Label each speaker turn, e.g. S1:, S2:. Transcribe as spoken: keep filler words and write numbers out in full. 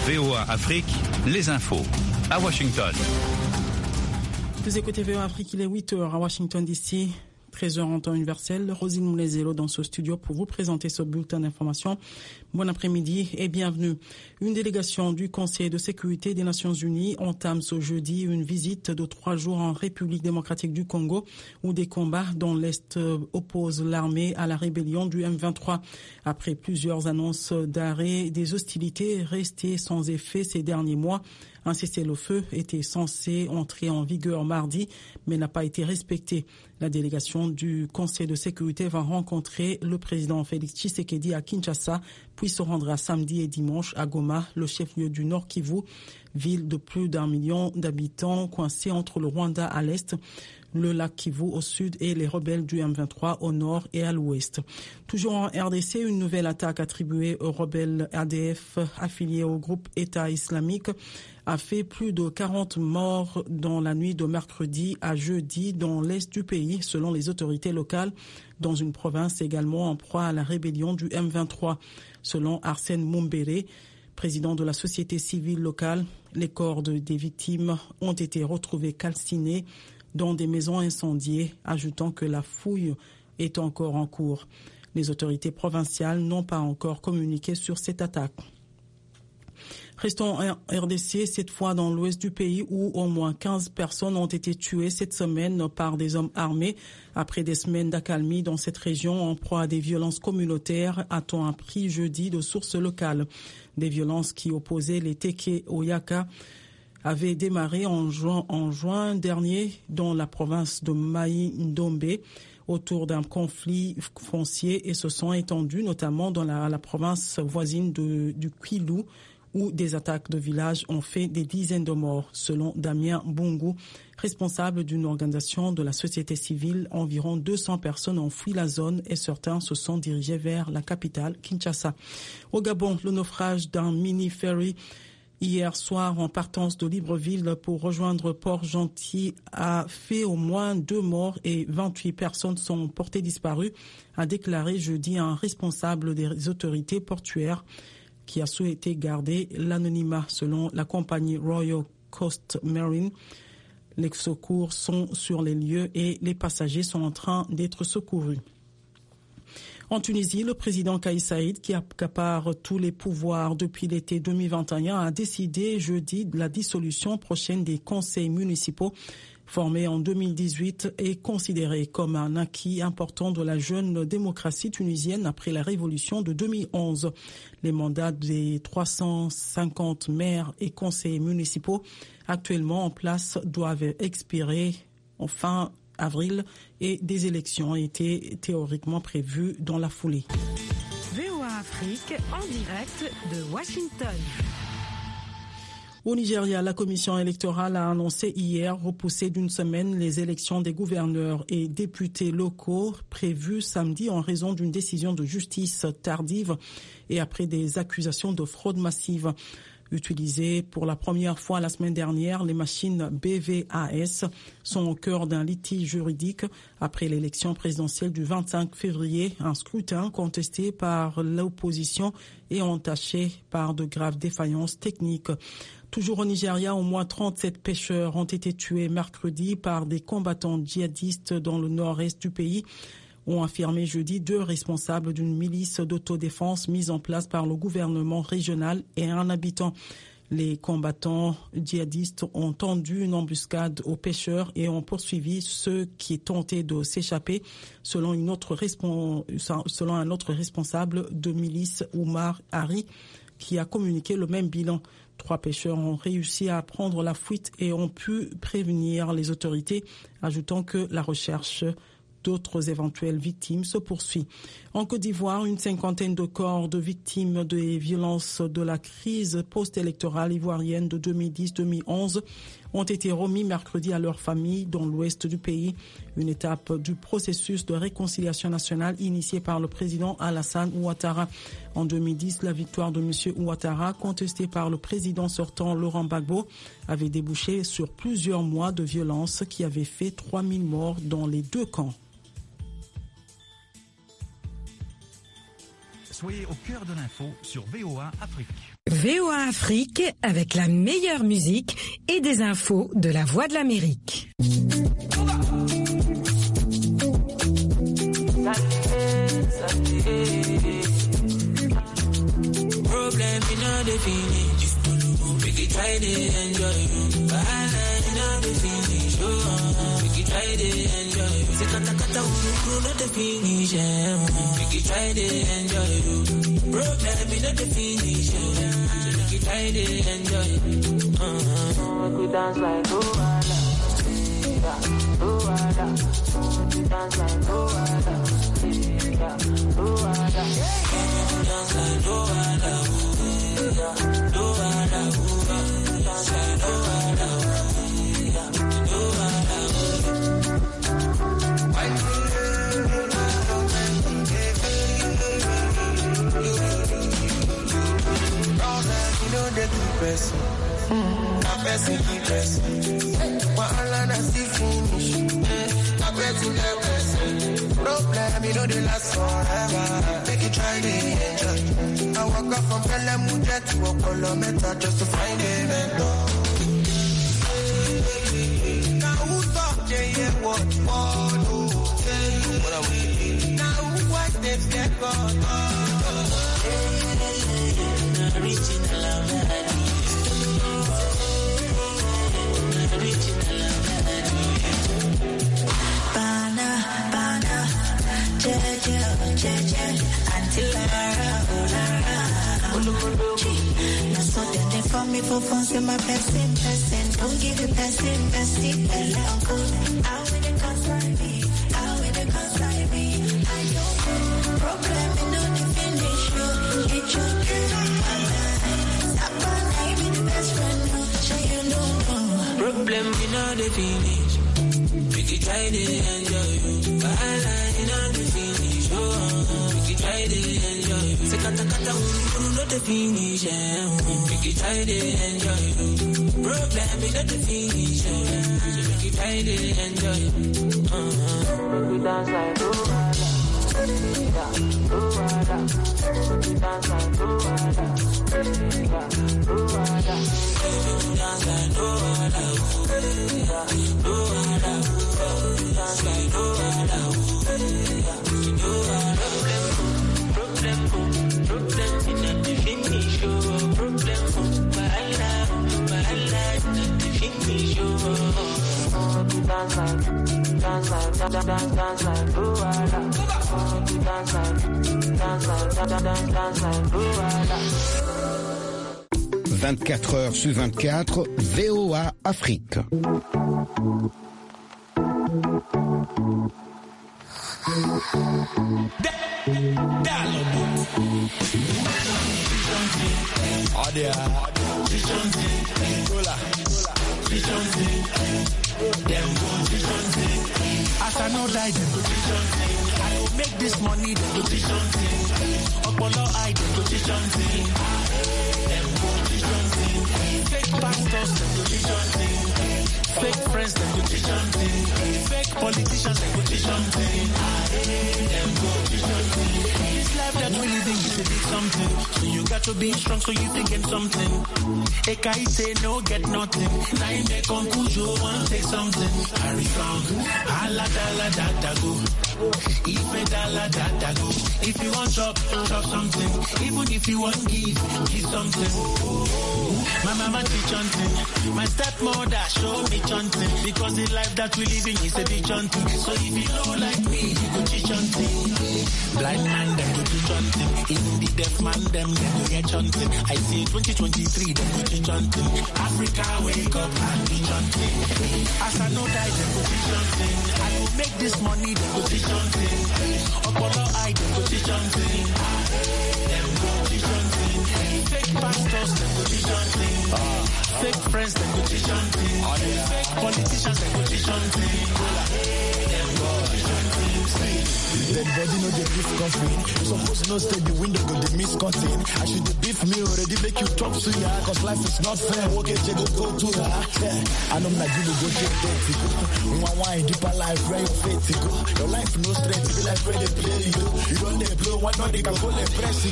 S1: V O A Afrique, les infos. À Washington.
S2: Vous écoutez V O A Afrique, il est huit heures à Washington D C. treize heures en temps universel, Rosine Moulezelo dans ce studio pour vous présenter ce bulletin d'information. Bon après-midi et bienvenue. Une délégation du Conseil de sécurité des Nations Unies entame ce jeudi une visite de trois jours en République démocratique du Congo où des combats dans l'Est opposent l'armée à la rébellion du M vingt-trois. Après plusieurs annonces d'arrêt des hostilités restées sans effet ces derniers mois, un cessez-le-feu était censé entrer en vigueur mardi, mais n'a pas été respecté. La délégation du Conseil de sécurité va rencontrer le président Félix Tshisekedi à Kinshasa, puis se rendra samedi et dimanche à Goma, le chef-lieu du Nord Kivu, ville de plus d'un million d'habitants coincée entre le Rwanda à l'est, le lac Kivu au sud et les rebelles du M vingt-trois au nord et à l'ouest. Toujours en R D C, une nouvelle attaque attribuée aux rebelles A D F affiliés au groupe État islamique a fait plus de quarante morts dans la nuit de mercredi à jeudi dans l'est du pays, selon les autorités locales, dans une province également en proie à la rébellion du M vingt-trois. Selon Arsène Mumbere, président de la société civile locale, les corps de, des victimes ont été retrouvés calcinés dans des maisons incendiées, ajoutant que la fouille est encore en cours. Les autorités provinciales n'ont pas encore communiqué sur cette attaque. Restons en R D C, cette fois dans l'ouest du pays où au moins quinze personnes ont été tuées cette semaine par des hommes armés. Après des semaines d'accalmie dans cette région en proie à des violences communautaires, a-t-on appris jeudi de sources locales. Des violences qui opposaient les Teke au Yaka avaient démarré en juin, en juin dernier dans la province de Mai-Ndombe autour d'un conflit foncier et se sont étendus notamment dans la, la province voisine de, du Kwilu, où des attaques de villages ont fait des dizaines de morts. Selon Damien Bungu, responsable d'une organisation de la société civile, environ deux cents personnes ont fui la zone et certains se sont dirigés vers la capitale, Kinshasa. Au Gabon, le naufrage d'un mini-ferry hier soir en partance de Libreville pour rejoindre Port-Gentil a fait au moins deux morts et vingt-huit personnes sont portées disparues, a déclaré jeudi un responsable des autorités portuaires qui a souhaité garder l'anonymat. Selon la compagnie Royal Coast Marine, les secours sont sur les lieux et les passagers sont en train d'être secourus. En Tunisie, le président Kais Saïed, qui accapare tous les pouvoirs depuis l'été deux mille vingt et un, a décidé jeudi de la dissolution prochaine des conseils municipaux formé en deux mille dix-huit est considéré comme un acquis important de la jeune démocratie tunisienne après la révolution de deux mille onze. Les mandats des trois cent cinquante maires et conseillers municipaux actuellement en place doivent expirer en fin avril et des élections étaient théoriquement prévues dans la foulée.
S3: V O A Afrique en direct de Washington.
S2: Au Nigeria, la commission électorale a annoncé hier repousser d'une semaine les élections des gouverneurs et députés locaux prévues samedi en raison d'une décision de justice tardive et après des accusations de fraude massive. Utilisées pour la première fois la semaine dernière, les machines B V A S sont au cœur d'un litige juridique après l'élection présidentielle du vingt-cinq février, un scrutin contesté par l'opposition et entaché par de graves défaillances techniques. Toujours au Nigeria, au moins trente-sept pêcheurs ont été tués mercredi par des combattants djihadistes dans le nord-est du pays, ont affirmé jeudi deux responsables d'une milice d'autodéfense mise en place par le gouvernement régional et un habitant. Les combattants djihadistes ont tendu une embuscade aux pêcheurs et ont poursuivi ceux qui tentaient de s'échapper, selon, une autre respons- selon un autre responsable de milice, Oumar Hari, qui a communiqué le même bilan. Trois pêcheurs ont réussi à prendre la fuite et ont pu prévenir les autorités, ajoutant que la recherche d'autres éventuelles victimes se poursuit. En Côte d'Ivoire, une cinquantaine de corps de victimes des violences de la crise post-électorale ivoirienne de deux mille dix deux mille onze ont été remis mercredi à leurs familles dans l'ouest du pays, une étape du processus de réconciliation nationale initié par le président Alassane Ouattara. En deux mille dix, la victoire de M. Ouattara, contestée par le président sortant Laurent Gbagbo, avait débouché sur plusieurs mois de violence qui avaient fait trois mille morts dans les deux camps.
S1: Soyez au cœur de l'info sur V O A Afrique.
S3: V O A Afrique avec la meilleure musique et des infos de la Voix de l'Amérique.
S4: Problem in all the finish. We can try to enjoy you. Bahala in all the finish. Oh, we can try to enjoy you. Se kata kata uru not the finish. We can try to enjoy you. Problem in all the finish. So we can try to enjoy you. Uh-huh. We could dance like Luala. Luala. We could dance like Luala. Luala. We could dance like Luala. Person, a person keep pressing. Wahala na still finish. A person keep pressing. Problem, you know they last forever. Make you try to enjoy. I walk up from Pelemuja to Okolometa just to find a mentor. Now who thought they hear what follow? Now who was they step on? Original. Bana, bana, jeje, jeje, until now so then they for me for fun, say my person, person, don't give it person, person, hello, good. How will it concern me? How will it concern me? I don't problem, you know the finish, you, it you problem in all the finish. We can try to enjoy you. Bahala in all the finish. Oh, we can try to enjoy you. Se kata kata uru not the finish. We can try to enjoy you. Problem in all the finish. So we can try to enjoy you. Uh-huh. We dance like Luala. Luala. We dance like Luala. Luala. We dance like Luala.
S5: vingt-quatre heures sur vingt-quatre, V O A Afrique.
S4: As I know die, them go teach something. I will make this money, them go teach something. Apollo I, them go teach something. Them go teach something. Fake pastors, them go teach something. Fake friends, them go teach something. Fake politicians, them go teach something. Them go teach something. This life that we living is a big something. So you got to be strong so you can get something. Ekai say no get nothing. Now in the conclusion, one take something. Harry found. Ala dala dada go. If dala dada go. If you want chop, chop something. Even if you want give, give something. My mama teach something. My stepmother show me something. Because the life that we living is a big something. So if you know like me, you go teach something. Blind man, them go teach something. Even the deaf man, them, them go get something. I see twenty twenty-three, them go teach something. Africa, wake up and teach something. As I know that, them go teach something. I will make this money, them go teach something. Apollo I, them go teach something. Them go teach something. Fake pastors, them go teach something. Fake friends, them go teach something. Fake politicians, them go teach something. Them go teach something.
S6: Dead body no dey beef coffin. You suppose no stay the window go dey miss cutting. I should dey beef me already make you talk to ya. Cause life is not fair. Okay, you go go to ya. Yeah. I know na you go get dirty go. One wine deeper life where your faith go. Your life no strength be like where they play you. You don't dey blow one not they can go let press